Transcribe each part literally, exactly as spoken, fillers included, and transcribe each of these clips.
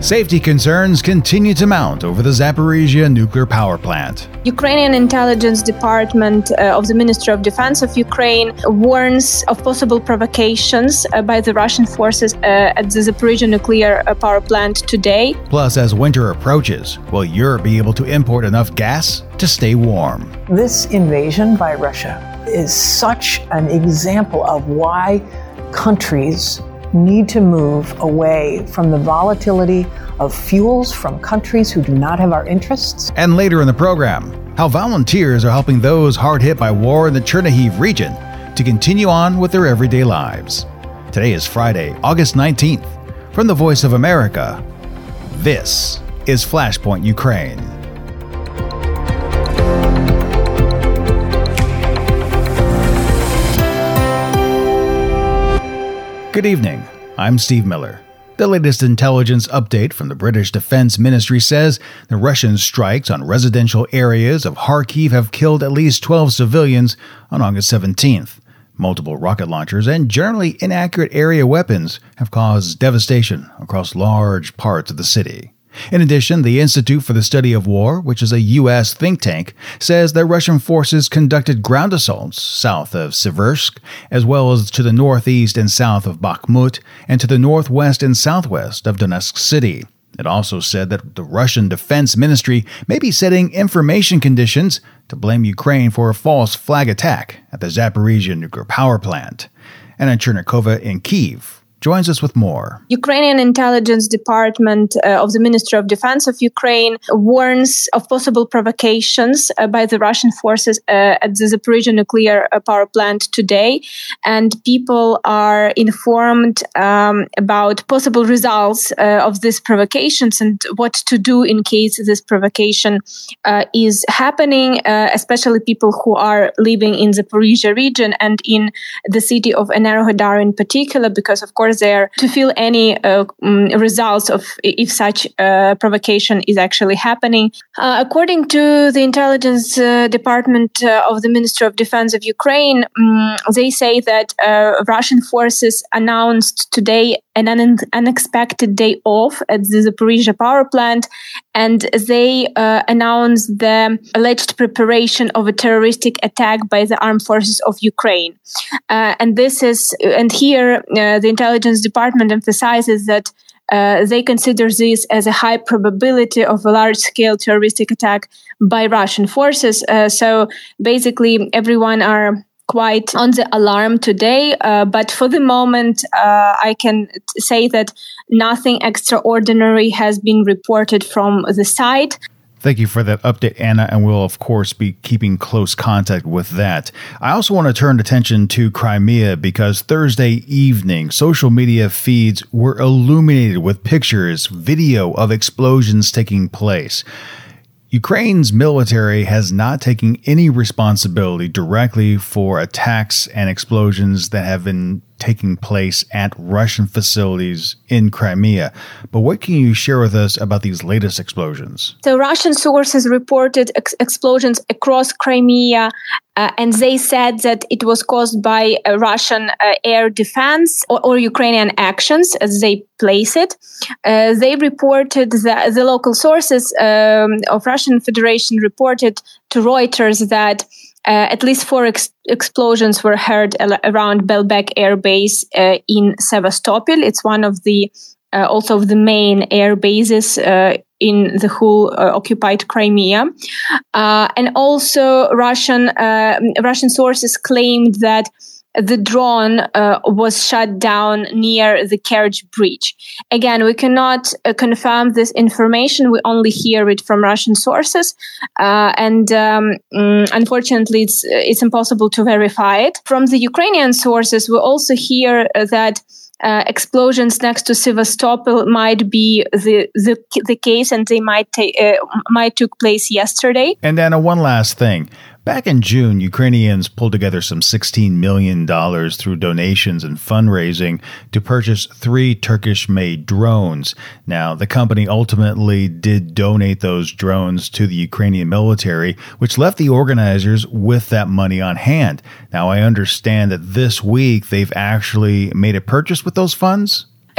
Safety concerns continue to mount over the Zaporizhzhia nuclear power plant. Ukrainian intelligence department uh, of the Ministry of Defense of Ukraine warns of possible provocations uh, by the Russian forces uh, at the Zaporizhzhia nuclear uh, power plant today. Plus, as winter approaches, will Europe be able to import enough gas to stay warm? This invasion by Russia is such an example of why countries need to move away from the volatility of fuels from countries who do not have our interests. And later in the program, how volunteers are helping those hard hit by war in the Chernihiv region to continue on with their everyday lives. Today is Friday, August nineteenth. From the Voice of America, this is Flashpoint Ukraine. Good evening, I'm Steve Miller. The latest intelligence update from the British Defense Ministry says the Russian strikes on residential areas of Kharkiv have killed at least twelve civilians on August seventeenth. Multiple rocket launchers and generally inaccurate area weapons have caused devastation across large parts of the city. In addition, the Institute for the Study of War, which is a U S think tank, says that Russian forces conducted ground assaults south of Siversk, as well as to the northeast and south of Bakhmut, and to the northwest and southwest of Donetsk City. It also said that the Russian Defense Ministry may be setting information conditions to blame Ukraine for a false flag attack at the Zaporizhzhia nuclear power plant. Anna Chernikova in Kyiv joins us with more. Ukrainian intelligence department uh, of the Ministry of Defense of Ukraine warns of possible provocations uh, by the Russian forces uh, at the Zaporizhzhia nuclear uh, power plant today. And people are informed um, about possible results uh, of these provocations and what to do in case this provocation uh, is happening, uh, especially people who are living in the Zaporizhzhia region and in the city of Enerhodar in particular, because of course there to feel any uh, um, results of if such uh, provocation is actually happening. Uh, according to the intelligence uh, department uh, of the Ministry of Defense of Ukraine, um, they say that uh, Russian forces announced today an un- unexpected day off at the Zaporizhzhia power plant, and they uh, announced the alleged preparation of a terroristic attack by the armed forces of Ukraine. Uh, and this is, and here uh, the intelligence department emphasizes that uh, they consider this as a high probability of a large-scale terroristic attack by Russian forces. Uh, so basically, everyone are quite on the alarm today, uh, but for the moment, uh, I can t- say that nothing extraordinary has been reported from the site. Thank you for that update, Anna, and we'll, of course, be keeping close contact with that. I also want to turn attention to Crimea because Thursday evening, social media feeds were illuminated with pictures, video of explosions taking place. Ukraine's military has not taken any responsibility directly for attacks and explosions that have been taking place at Russian facilities in Crimea. But what can you share with us about these latest explosions? So Russian sources reported ex- explosions across Crimea, uh, and they said that it was caused by uh, Russian uh, air defense or, or Ukrainian actions, as they place it. Uh, they reported that the local sources um, of Russian Federation reported to Reuters that Uh, at least four ex- explosions were heard al- around Belbek Air Base uh, in Sevastopol. It's one of the uh, also of the main air bases uh, in the whole uh, occupied Crimea. Uh, and also Russian uh, Russian sources claimed that the drone uh, was shot down near the Kerch Bridge. Again, we cannot uh, confirm this information. We only hear it from Russian sources. Uh, and um, mm, unfortunately, it's, it's impossible to verify it. From the Ukrainian sources, we also hear uh, that Uh, explosions next to Sevastopol might be the the, the case, and they might ta- uh, might took place yesterday. And Anna, one last thing. Back in June, Ukrainians pulled together some sixteen million dollars through donations and fundraising to purchase three Turkish-made drones. Now, the company ultimately did donate those drones to the Ukrainian military, which left the organizers with that money on hand. Now, I understand that this week they've actually made a purchase with those funds?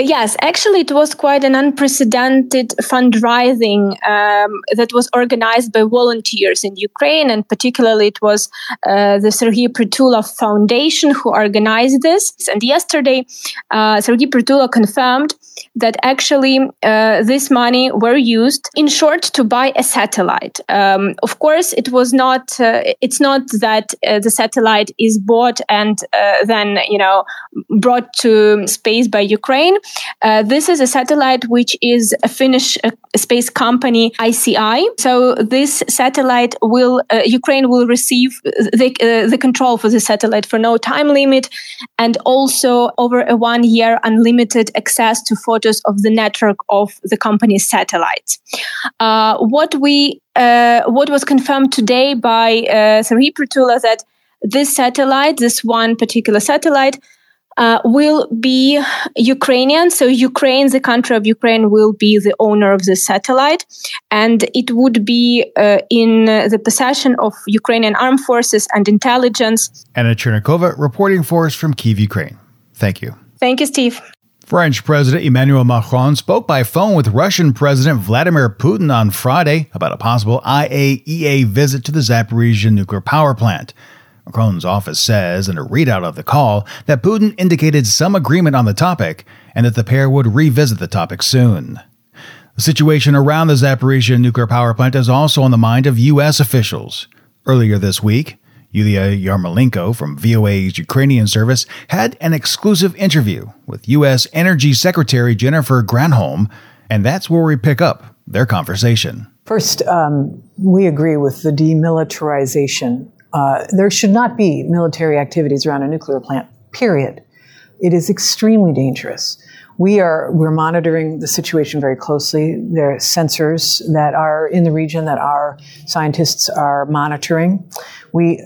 Yes, actually, it was quite an unprecedented fundraising um, that was organized by volunteers in Ukraine, and particularly it was uh, the Sergei Prytula Foundation who organized this. And yesterday, uh, Sergei Prytula confirmed that actually uh, this money were used, in short, to buy a satellite. Um, of course, it was not. Uh, it's not that uh, the satellite is bought and uh, then, you know, brought to space by Ukraine. Uh, this is a satellite which is a Finnish uh, space company, I C I. So this satellite will uh, Ukraine will receive the uh, the control for the satellite for no time limit, and also over a one year unlimited access to photos of the network of the company's satellites. Uh, what we uh, what was confirmed today by uh, Sergei Prytula that this satellite, this one particular satellite, Uh, will be Ukrainian. So Ukraine, the country of Ukraine, will be the owner of the satellite, and it would be uh, in uh, the possession of Ukrainian armed forces and intelligence. Anna Chernikova reporting for us from Kyiv, Ukraine. Thank you. Thank you, Steve. French President Emmanuel Macron spoke by phone with Russian President Vladimir Putin on Friday about a possible I A E A visit to the Zaporizhzhia nuclear power plant. Macron's office says in a readout of the call that Putin indicated some agreement on the topic and that the pair would revisit the topic soon. The situation around the Zaporizhzhia nuclear power plant is also on the mind of U S officials. Earlier this week, Yulia Yarmolenko from V O A's Ukrainian service had an exclusive interview with U S Energy Secretary Jennifer Granholm, and that's where we pick up their conversation. First, um, we agree with the demilitarization. Uh, there should not be military activities around a nuclear plant, period. It is extremely dangerous. We are, we're monitoring the situation very closely. There are sensors that are in the region that our scientists are monitoring. We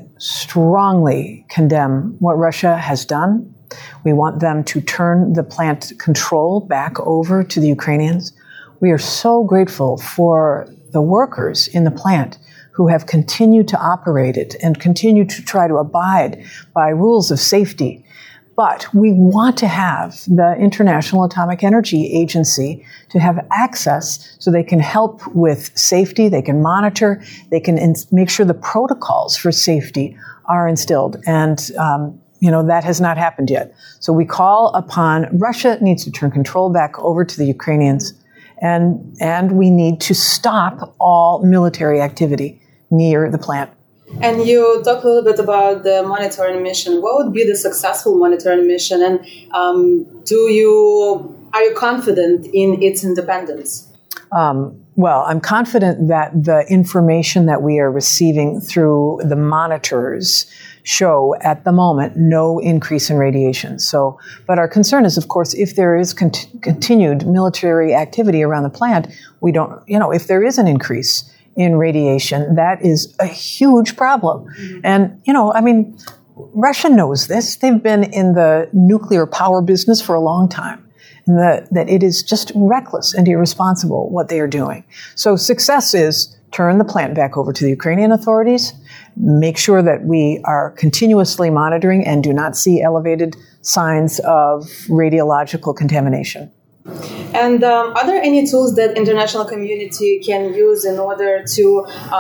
strongly condemn what Russia has done. We want them to turn the plant control back over to the Ukrainians. We are so grateful for the workers in the plant who have continued to operate it and continue to try to abide by rules of safety. But we want to have the International Atomic Energy Agency to have access so they can help with safety, they can monitor, they can ins- make sure the protocols for safety are instilled. And, um, you know, that has not happened yet. So we call upon Russia needs to turn control back over to the Ukrainians, and and we need to stop all military activity near the plant. And you talk a little bit about the monitoring mission. What would be the successful monitoring mission? And um, do you are you confident in its independence? Um, well, I'm confident that the information that we are receiving through the monitors show at the moment no increase in radiation. So, but our concern is, of course, if there is cont- continued military activity around the plant, we don't, you know, if there is an increase in radiation, that is a huge problem. Mm-hmm. And, you know, I mean, Russia knows this. They've been in the nuclear power business for a long time. And that, that it is just reckless and irresponsible what they are doing. So success is turn the plant back over to the Ukrainian authorities, make sure that we are continuously monitoring and do not see elevated signs of radiological contamination. And um, are there any tools that international community can use in order to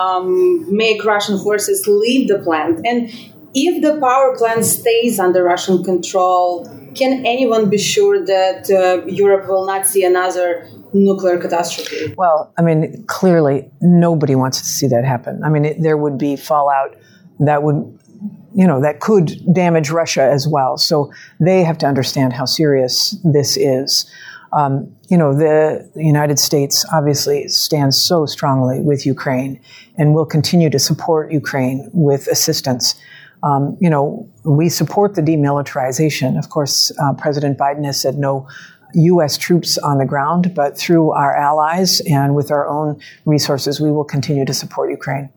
um, make Russian forces leave the plant? And if the power plant stays under Russian control, can anyone be sure that uh, Europe will not see another nuclear catastrophe? Well, I mean, clearly nobody wants to see that happen. I mean, it, there would be fallout that would, you know, that could damage Russia as well. So they have to understand how serious this is. Um, you know, the, the United States obviously stands so strongly with Ukraine and will continue to support Ukraine with assistance. Um, you know, we support the demilitarization. Of course, uh, President Biden has said no U S troops on the ground, but through our allies and with our own resources, we will continue to support Ukraine.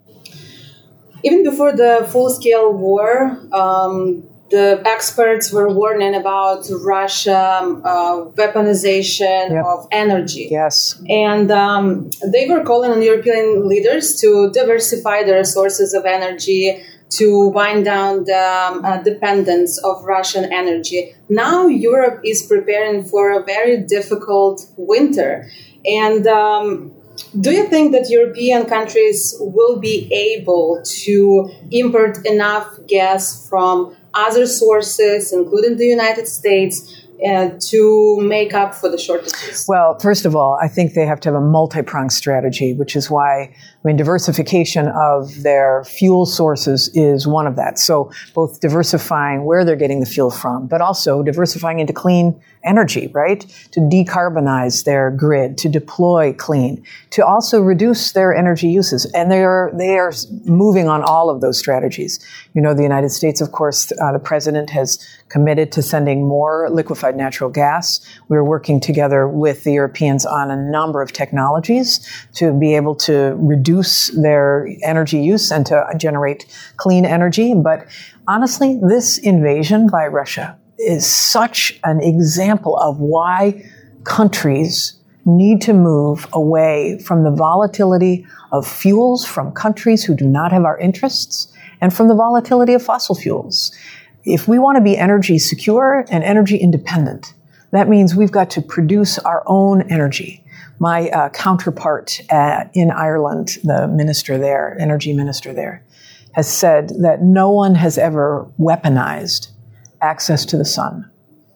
Even before the full-scale war, um, the experts were warning about Russia uh, weaponization yep. of energy. Yes. And um, they were calling on European leaders to diversify their sources of energy, to wind down the um, uh, dependence of Russian energy. Now Europe is preparing for a very difficult winter. And um, do you think that European countries will be able to import enough gas from other sources, including the United States, Uh, to make up for the shortages? Well, first of all, I think they have to have a multi-pronged strategy, which is why, I mean, diversification of their fuel sources is one of that. So both diversifying where they're getting the fuel from, but also diversifying into clean energy, right? To decarbonize their grid, to deploy clean, to also reduce their energy uses. And they are, they are moving on all of those strategies. You know, the United States, of course, uh, the president has committed to sending more liquefied natural gas. We're working together with the Europeans on a number of technologies to be able to reduce their energy use and to generate clean energy. But honestly, this invasion by Russia is such an example of why countries need to move away from the volatility of fuels from countries who do not have our interests and from the volatility of fossil fuels. If we want to be energy secure and energy independent, that means we've got to produce our own energy. My uh, counterpart uh, in Ireland, the minister there, energy minister there, has said that no one has ever weaponized access to the sun.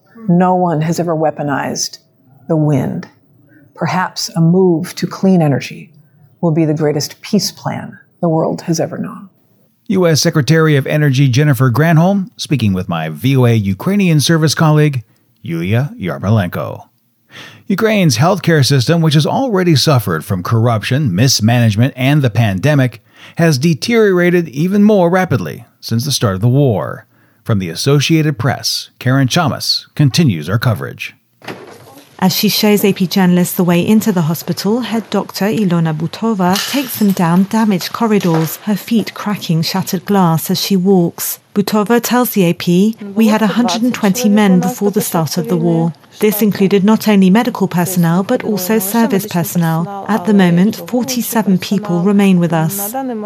No one has ever weaponized the wind. Perhaps a move to clean energy will be the greatest peace plan the world has ever known. U S Secretary of Energy Jennifer Granholm speaking with my V O A Ukrainian service colleague, Yulia Yarmolenko. Ukraine's healthcare system, which has already suffered from corruption, mismanagement, and the pandemic, has deteriorated even more rapidly since the start of the war. From the Associated Press, Karen Chamas continues our coverage. As she shows A P journalists the way into the hospital, head doctor Ilona Butova takes them down damaged corridors, her feet cracking shattered glass as she walks. Butova tells the A P, "We had one hundred twenty men before the start of the war. This included not only medical personnel, but also service personnel. At the moment, forty-seven people remain with us."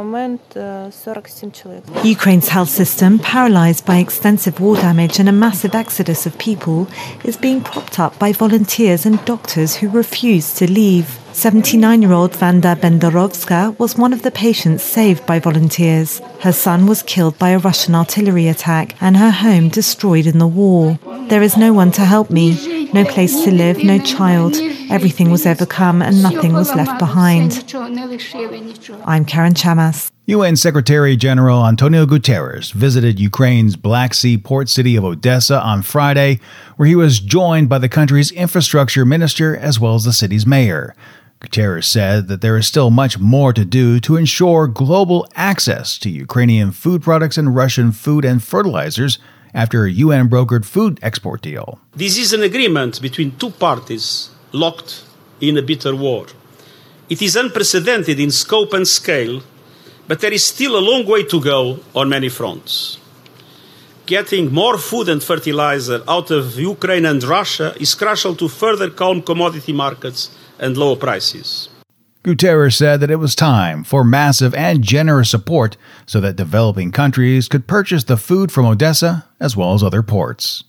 Ukraine's health system, paralysed by extensive war damage and a massive exodus of people, is being propped up by volunteers and doctors who refuse to leave. seventy-nine-year-old Vanda Bendorovska was one of the patients saved by volunteers. Her son was killed by a Russian artillery attack and her home destroyed in the war. "There is no one to help me, no place to live, no child. Everything was overcome and nothing was left behind." I'm Karen Chamas. U N Secretary General Antonio Guterres visited Ukraine's Black Sea port city of Odessa on Friday, where he was joined by the country's infrastructure minister as well as the city's mayor. Guterres said that there is still much more to do to ensure global access to Ukrainian food products and Russian food and fertilizers after a U N-brokered food export deal. This is an agreement between two parties locked in a bitter war. It is unprecedented in scope and scale, but there is still a long way to go on many fronts. Getting more food and fertilizer out of Ukraine and Russia is crucial to further calm commodity markets and lower prices. Guterres said that it was time for massive and generous support so that developing countries could purchase the food from Odessa as well as other ports.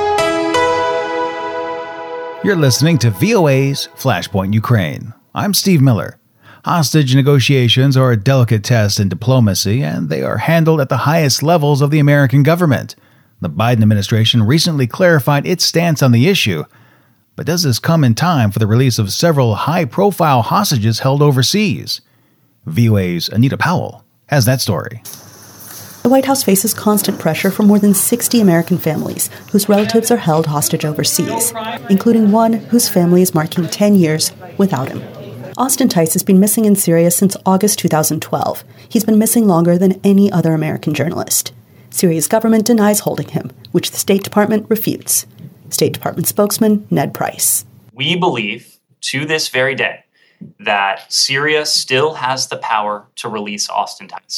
You're listening to V O A's Flashpoint Ukraine. I'm Steve Miller. Hostage negotiations are a delicate test in diplomacy, and they are handled at the highest levels of the American government. The Biden administration recently clarified its stance on the issue. But does this come in time for the release of several high-profile hostages held overseas? V O A's Anita Powell has that story. The White House faces constant pressure from more than sixty American families whose relatives are held hostage overseas, including one whose family is marking ten years without him. Austin Tice has been missing in Syria since August two thousand twelve. He's been missing longer than any other American journalist. Syria's government denies holding him, which the State Department refutes. State Department spokesman Ned Price. We believe, to this very day, that Syria still has the power to release Austin Tice.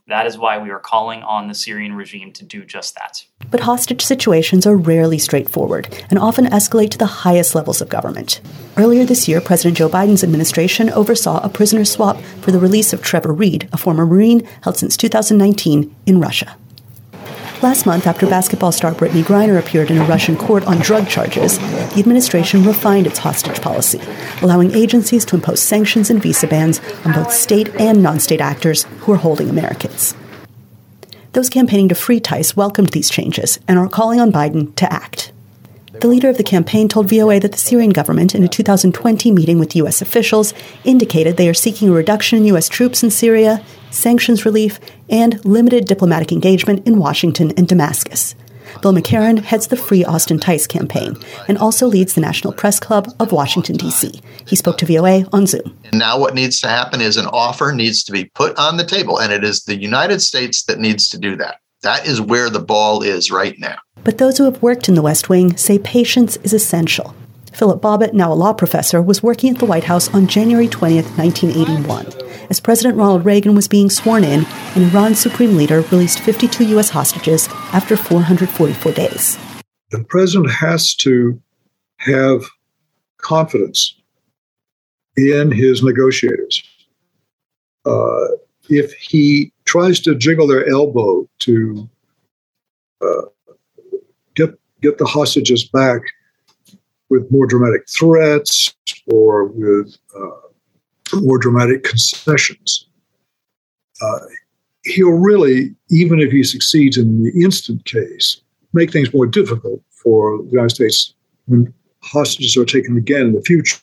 That is why we are calling on the Syrian regime to do just that. But hostage situations are rarely straightforward and often escalate to the highest levels of government. Earlier this year, President Joe Biden's administration oversaw a prisoner swap for the release of Trevor Reed, a former Marine held since two thousand nineteen in Russia. Last month, after basketball star Brittany Griner appeared in a Russian court on drug charges, the administration refined its hostage policy, allowing agencies to impose sanctions and visa bans on both state and non-state actors who are holding Americans. Those campaigning to free Tice welcomed these changes and are calling on Biden to act. The leader of the campaign told V O A that the Syrian government, in a two thousand twenty meeting with U S officials, indicated they are seeking a reduction in U S troops in Syria, sanctions relief, and limited diplomatic engagement in Washington and Damascus. Bill McCarran heads the Free Austin Tice campaign and also leads the National Press Club of Washington, D C. He spoke to V O A on Zoom. And now what needs to happen is an offer needs to be put on the table, and it is the United States that needs to do that. That is where the ball is right now. But those who have worked in the West Wing say patience is essential. Philip Bobbitt, now a law professor, was working at the White House on January twentieth, nineteen eighty-one, as President Ronald Reagan was being sworn in and Iran's supreme leader released fifty-two U S hostages after four hundred forty-four days. The president has to have confidence in his negotiators. Uh, if he tries to jiggle their elbow to uh, get get the hostages back with more dramatic threats or with uh, more dramatic concessions, uh, he'll really, even if he succeeds in the instant case, make things more difficult for the United States when hostages are taken again in the future.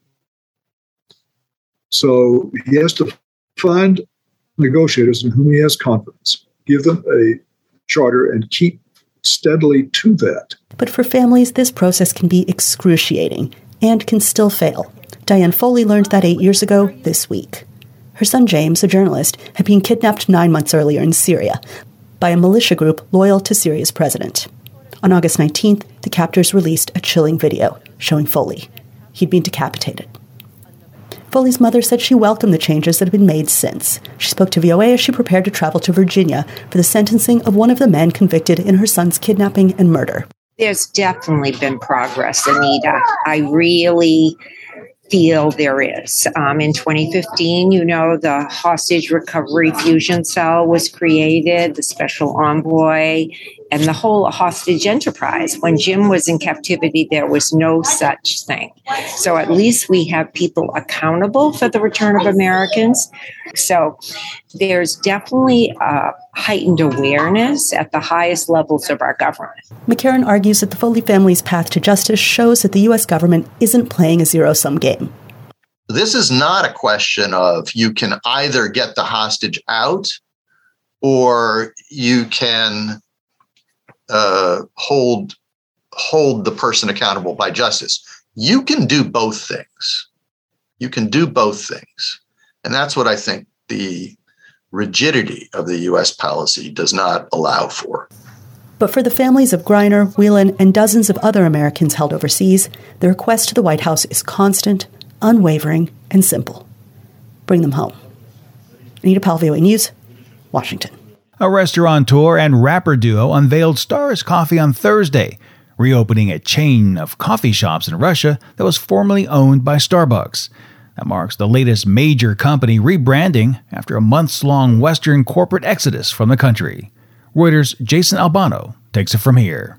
So he has to find negotiators in whom he has confidence, give them a charter, and keep steadily to that. But for families, this process can be excruciating and can still fail. Diane Foley learned that eight years ago this week. Her son James, a journalist, had been kidnapped nine months earlier in Syria by a militia group loyal to Syria's president. On August nineteenth, the captors released a chilling video showing Foley. He'd been decapitated. Foley's mother said she welcomed the changes that have been made since. She spoke to V O A as she prepared to travel to Virginia for the sentencing of one of the men convicted in her son's kidnapping and murder. There's definitely been progress, Anita. I really feel there is. Um, in twenty fifteen, you know, the Hostage Recovery Fusion Cell was created, the special envoy, and the whole hostage enterprise. When Jim was in captivity, there was no such thing. So at least we have people accountable for the return of Americans. So there's definitely a heightened awareness at the highest levels of our government. McCarran argues that the Foley family's path to justice shows that the U S government isn't playing a zero-sum game. This is not a question of you can either get the hostage out or you can uh, hold hold the person accountable by justice. You can do both things. You can do both things. And that's what I think the rigidity of the U S policy does not allow for. But for the families of Griner, Whelan, and dozens of other Americans held overseas, the request to the White House is constant, unwavering, and simple. Bring them home. Anita Powell, V O A News, Washington. A restaurateur and rapper duo unveiled Stars Coffee on Thursday, reopening a chain of coffee shops in Russia that was formerly owned by Starbucks. That marks the latest major company rebranding after a months-long Western corporate exodus from the country. Reuters' Jason Albano takes it from here.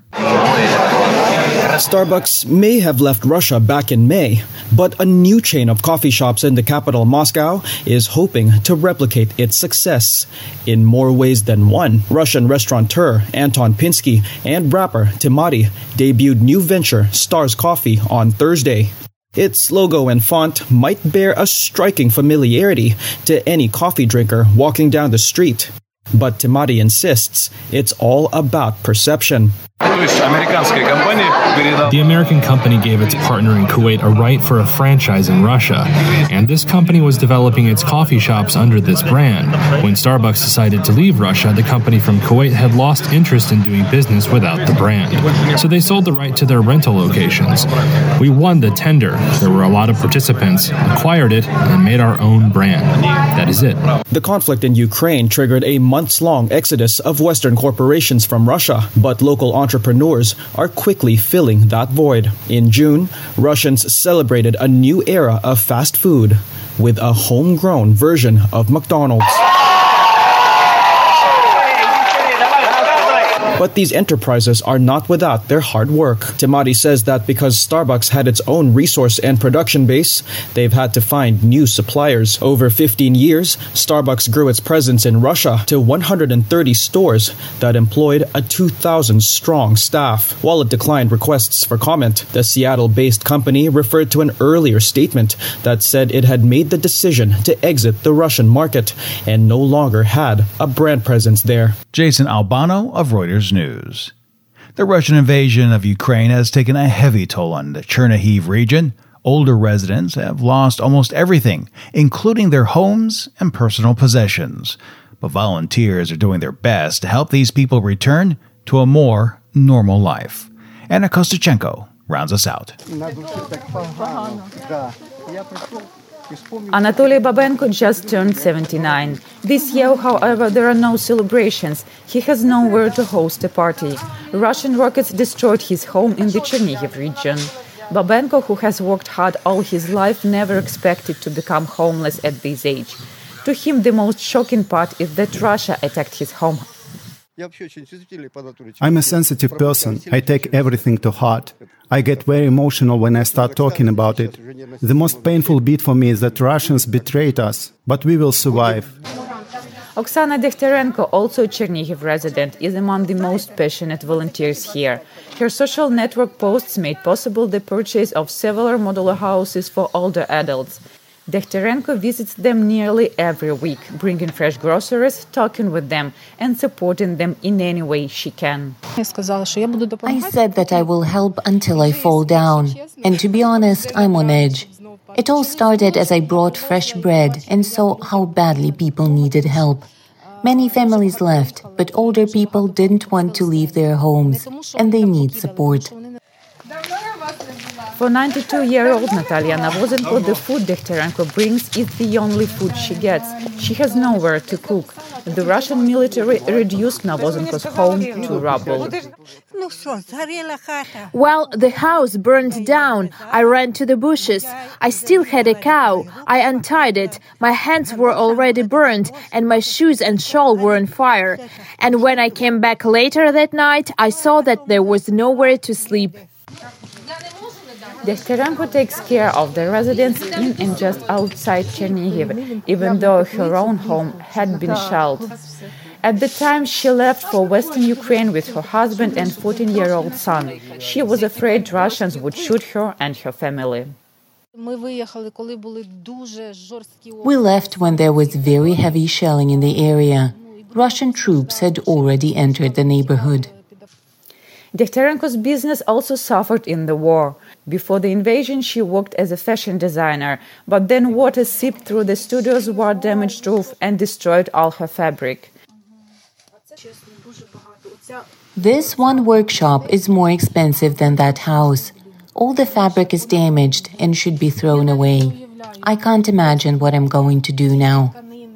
Starbucks may have left Russia back in May, but a new chain of coffee shops in the capital, Moscow, is hoping to replicate its success in more ways than one. Russian restaurateur Anton Pinsky and rapper Timati debuted new venture Stars Coffee on Thursday. Its logo and font might bear a striking familiarity to any coffee drinker walking down the street. But Timati insists it's all about perception. The American company gave its partner in Kuwait a right for a franchise in Russia, and this company was developing its coffee shops under this brand. When Starbucks decided to leave Russia, the company from Kuwait had lost interest in doing business without the brand. So they sold the right to their rental locations. We won the tender. There were a lot of participants, acquired it, and made our own brand. That is it. The conflict in Ukraine triggered a months-long exodus of Western corporations from Russia, but local entrepreneurs are quickly filling that void. In June, Russians celebrated a new era of fast food with a homegrown version of McDonald's. But these enterprises are not without their hard work. Temadi says that because Starbucks had its own resource and production base, they've had to find new suppliers. Over fifteen years, Starbucks grew its presence in Russia to one hundred thirty stores that employed a two thousand strong staff. While it declined requests for comment, the Seattle-based company referred to an earlier statement that said it had made the decision to exit the Russian market and no longer had a brand presence there. Jason Albano of Reuters News. The Russian invasion of Ukraine has taken a heavy toll on the Chernihiv region. Older residents have lost almost everything, including their homes and personal possessions. But volunteers are doing their best to help these people return to a more normal life. Anna Kostachenko rounds us out. Anatoly Babenko just turned seventy-nine. This year, however, there are no celebrations. He has nowhere to host a party. Russian rockets destroyed his home in the Chernihiv region. Babenko, who has worked hard all his life, never expected to become homeless at this age. To him, the most shocking part is that Russia attacked his home. I'm a sensitive person. I take everything to heart. I get very emotional when I start talking about it. The most painful bit for me is that Russians betrayed us, but we will survive. Oksana Dekhtarenko, also a Chernihiv resident, is among the most passionate volunteers here. Her social network posts made possible the purchase of several modular houses for older adults. Dekhtarenko visits them nearly every week, bringing fresh groceries, talking with them, and supporting them in any way she can. I said that I will help until I fall down. And to be honest, I'm on edge. It all started as I brought fresh bread and saw how badly people needed help. Many families left, but older people didn't want to leave their homes, and they need support. For ninety-two-year-old Natalia Navozenko, the food Dekhtarenko brings is the only food she gets. She has nowhere to cook. The Russian military reduced Navozenko's home to rubble. Well, the house burned down. I ran to the bushes. I still had a cow. I untied it. My hands were already burned, and my shoes and shawl were on fire. And when I came back later that night, I saw that there was nowhere to sleep. Dekhtarenko takes care of the residents in and just outside Chernihiv, even though her own home had been shelled. At the time, she left for western Ukraine with her husband and fourteen-year-old son. She was afraid Russians would shoot her and her family. We left when there was very heavy shelling in the area. Russian troops had already entered the neighborhood. Dekhtarenko's business also suffered in the war. Before the invasion, she worked as a fashion designer, but then water seeped through the studio's war-damaged roof and destroyed all her fabric. This one workshop is more expensive than that house. All the fabric is damaged and should be thrown away. I can't imagine what I'm going to do now.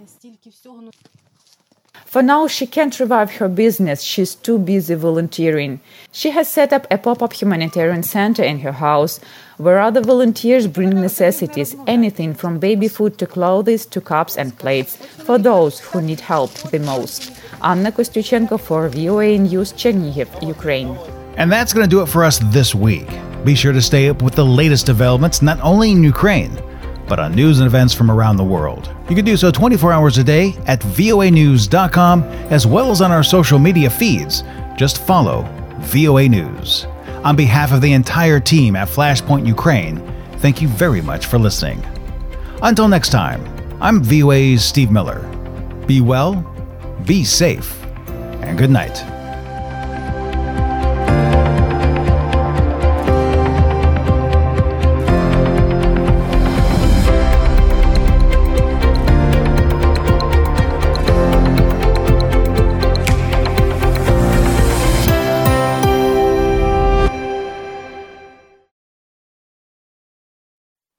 For now, she can't revive her business. She's too busy volunteering. She has set up a pop-up humanitarian center in her house, where other volunteers bring necessities, anything from baby food to clothes to cups and plates, for those who need help the most. Anna Kostyuchenko for V O A News, Chernihiv, Ukraine. And that's going to do it for us this week. Be sure to stay up with the latest developments, not only in Ukraine, but on news and events from around the world. You can do so twenty-four hours a day at V O A news dot com, as well as on our social media feeds. Just follow V O A News. On behalf of the entire team at Flashpoint Ukraine, thank you very much for listening. Until next time, I'm V O A's Steve Miller. Be well, be safe, and good night.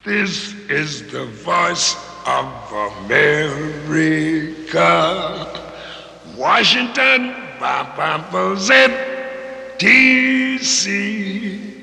This is the voice of America. Washington, D C